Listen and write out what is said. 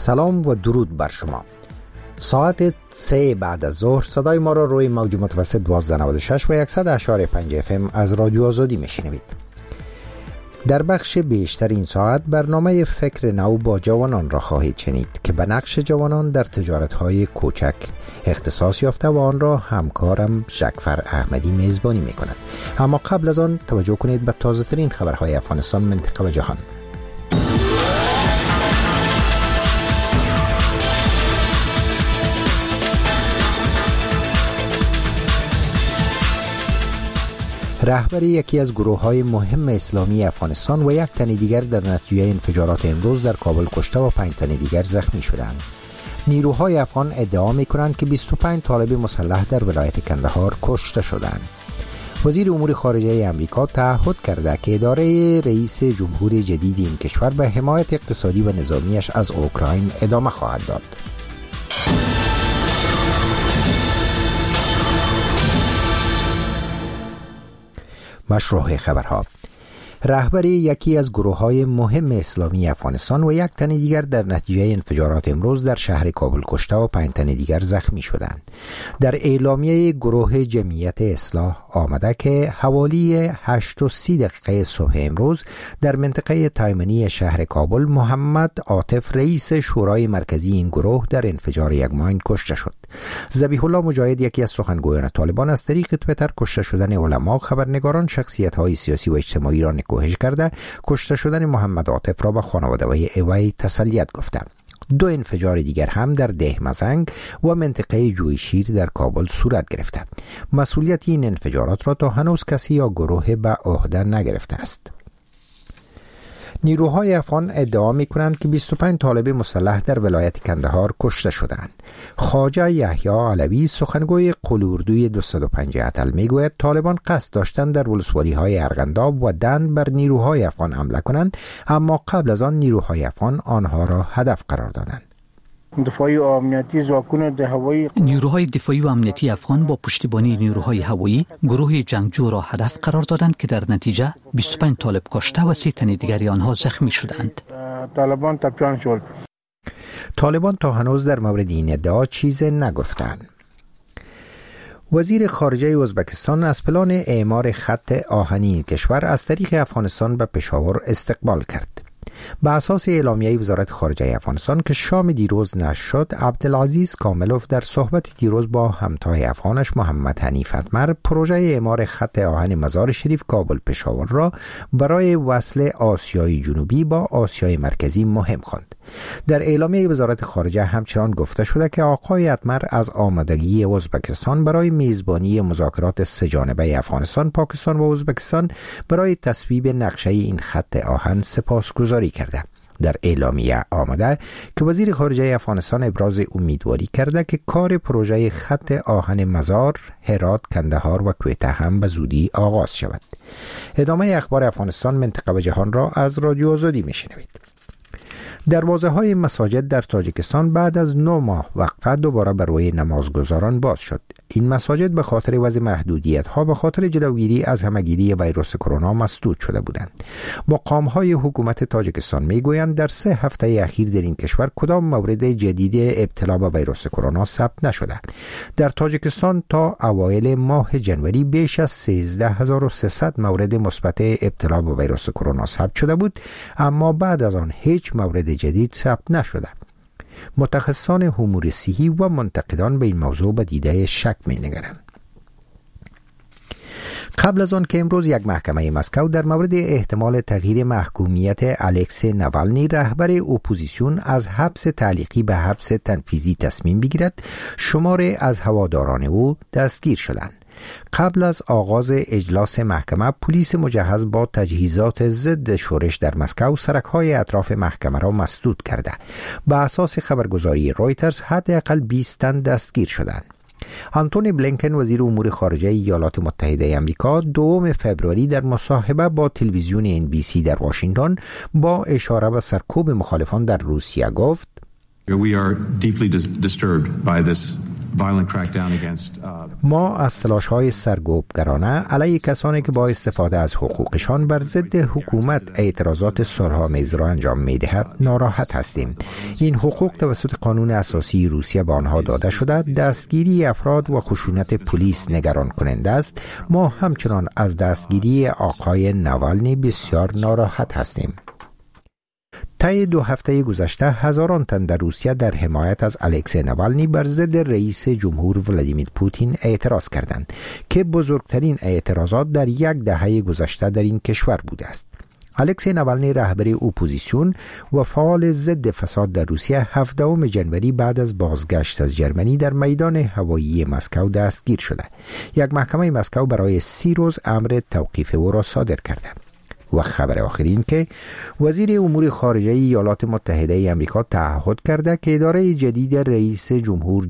سلام و درود بر شما. ساعت 3 بعد از ظهر صدای ما را روی موج متوسط 1296 و 100.5 FM از رادیو آزادی میشنوید. در بخش بیشتر این ساعت برنامه فکر نو با جوانان را خواهید شنید که به نقش جوانان در تجارت‌های کوچک اختصاص یافته و آن را همکارم جعفر احمدی میزبانی می‌کند. اما قبل از آن توجه کنید به تازه‌ترین خبرهای افغانستان، منطقه و جهان. رهبر یکی از گروه‌های مهم اسلامی افغانستان و یک تن دیگر در نتیجه انفجارات امروز در کابل کشته و 5 تن دیگر زخمی شدند. نیروهای افغان ادعا می‌کنند که 25 طالب مسلح در ولایت کندهار کشته شدند. وزیر امور خارجه آمریکا تعهد کرده که اداره رئیس جمهور جدید این کشور به حمایت اقتصادی و نظامیش از اوکراین ادامه خواهد داد. مشروع خبرها. رهبر یکی از گروه‌های مهم اسلامی افغانستان و یک تن دیگر در نتیجه انفجارات امروز در شهر کابل کشته و 5 تن دیگر زخمی شدند. در اعلامیه گروه جمعیت اصلاح آمده که حوالی 8:30 صبح امروز در منطقه تایمنی شهر کابل محمد عاطف رئیس شورای مرکزی این گروه در انفجار یک ماین کشته شد. ذبیح الله مجاهد یکی از سخنگویان طالبان از طریق توییتر کشته شدن علما، خبرنگاران، شخصیت‌های سیاسی و اجتماعی را نکوهش کرده کشته شدن محمد عاطف را به خانواده وی تسلیت گفته. 2 انفجار دیگر هم در دهمزنگ و منطقه جویشیر در کابل صورت گرفته. مسئولیت این انفجارات را تا هنوز کسی یا گروه به عهده نگرفته است. نیروهای افغان ادعا می‌کنند که 25 طالب مسلح در ولایت کندهار کشته شدند. خواجه یحیی علوی سخنگوی قلوردوی 205 اتل میگوید طالبان قصد داشتند در ولسوالی‌های ارغنداب و دند بر نیروهای افغان حمله کنند، اما قبل از آن نیروهای افغان آنها را هدف قرار دادند. نیروهای دفاعی و امنیتی افغان با پشتیبانی نیروهای هوایی گروه جنگجو را هدف قرار دادند که در نتیجه 25 طالب کشته و 30 تن دیگری آنها زخمی شدند. طالبان تا هنوز در مورد این ادعا چیزی نگفتند. وزیر خارجه ازبکستان از پلان اعمار خط آهنی کشور از طریق افغانستان به پشاور استقبال کرد. به اساس اعلامیه وزارت خارجه افغانستان که شام دیروز نشر شد، عبدالعزیز کاملوف در صحبت دیروز با همتای افغانش محمد حنیف اتمر پروژه اعمار خط آهن مزار شریف کابل پشاور را برای وصل آسیای جنوبی با آسیای مرکزی مهم خواند. در اعلامیه وزارت خارجه همچنان گفته شده که آقای اتمر از آمادگی ازبکستان برای میزبانی مذاکرات 3 جانبه افغانستان، پاکستان و ازبکستان برای تصویب نقشه این خط آهن سپاسگزاری کرده. در اعلامیه آمده که وزیر خارجه افغانستان ابراز امیدواری کرده که کار پروژه خط آهن مزار، هرات، کندهار و کویته هم به زودی آغاز شود. ادامه اخبار افغانستان، منطقه و جهان را از رادیو آزادی میشنوید. دروازه‌های مساجد در تاجیکستان بعد از 9 ماه وقفه دوباره بر روی نمازگزاران باز شد. این مساجد به خاطر وضع محدودیت‌ها به خاطر جلوگیری از همه‌گیری ویروس کرونا مسدود شده بودند. مقام‌های حکومت تاجیکستان می‌گویند در 3 هفته اخیر در این کشور کدام مورد جدید ابتلا به ویروس کرونا ثبت نشده. در تاجیکستان تا اوایل ماه جنوری بیش از 13300 مورد مثبت ابتلا به ویروس کرونا ثبت شده بود، اما بعد از آن هیچ مورد جدید ثبت نشده. متخصصان امور صحی و منتقدان به این موضوع به دیده شک می‌نگرند. قبل از آن که امروز یک محکمه مسکو در مورد احتمال تغییر محکومیت الکسی ناوالنی رهبر اپوزیسیون از حبس تعلیقی به حبس تنفیذی تصمیم بگیرد، شماری از هواداران او دستگیر شدند. قبل از آغاز اجلاس محکمه، پلیس مجهز با تجهیزات ضد شورش در مسکو سرک‌های اطراف محکمه را مسدود کرده. به اساس خبرگزاری رویترز حداقل 20 تن دستگیر شدند. آنتونی بلینکن وزیر امور خارجه ایالات متحده آمریکا 2 فوریه در مصاحبه با تلویزیون NBC در واشنگتن با اشاره به سرکوب مخالفان در روسیه گفت: We are deeply disturbed by this ما از تلاش‌های سرکوبگرانه علیه کسانی که با استفاده از حقوقشان بر ضد حکومت اعتراضات صلح‌آمیز را انجام می‌دهد ناراحت هستیم. این حقوق توسط قانون اساسی روسیه به آنها داده شده. دستگیری افراد و خشونت پلیس نگران کننده است. ما همچنان از دستگیری آقای ناوالنی بسیار ناراحت هستیم. طی 2 هفته گذشته هزاران تن در روسیه در حمایت از الکسی ناوالنی بر ضد رئیس جمهور ولادیمیر پوتین اعتراض کردند که بزرگترین اعتراضات در 1 دهه گذشته در این کشور بوده است. الکسی ناوالنی رهبر اپوزیسیون و فعال ضد فساد در روسیه 17 ژانویه بعد از بازگشت از جرمنی در میدان هوایی مسکو دستگیر شده. یک محکمه مسکو برای 30 روز امر توقیف او را صادر کرده. و خبر آخرین که وزیر امور خارجه ایالات متحده ای آمریکا تعهد کرده که اداره جدید رئیس جمهور